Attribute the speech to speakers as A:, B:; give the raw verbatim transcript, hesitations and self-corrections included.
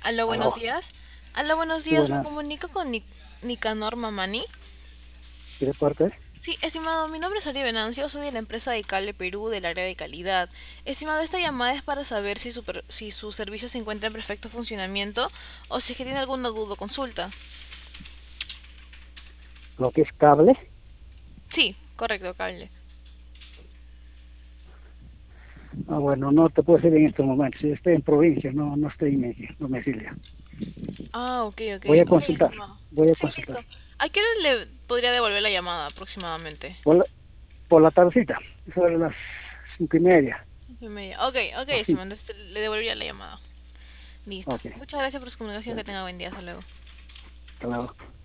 A: Aló, buenos
B: Aló,
A: días. Aló, buenos
B: sí,
A: días. Me
B: buenas.
A: comunico con Ni- Nicanor Mamani.
B: ¿Y de parte?
A: Sí, estimado, mi nombre es Ari Venancio, soy de la empresa de Cable Perú del área de calidad. Estimado, esta llamada es para saber si su, per- si su servicio se encuentra en perfecto funcionamiento o si es que tiene alguna duda o consulta.
B: Lo que es cable.
A: Sí, correcto, Cable.
B: Ah, bueno, no te puedo decir en este momento. Si estoy en provincia, no, no estoy en mi domicilio.
A: Ah, ok, ok.
B: Voy a
A: Ok,
B: consultar.
A: estimado.
B: Voy a
A: Sí,
B: consultar.
A: listo. ¿A qué hora le podría devolver la llamada aproximadamente?
B: Por la, por la tardecita, sobre las cinco y media.
A: Cinco y media. Ok, ok,
B: Así.
A: estimado. Entonces le devolvería la llamada. Listo.
B: Ok,
A: Muchas gracias por su comunicación. Que
B: gracias.
A: tenga buen día. Hasta luego.
B: Hasta luego.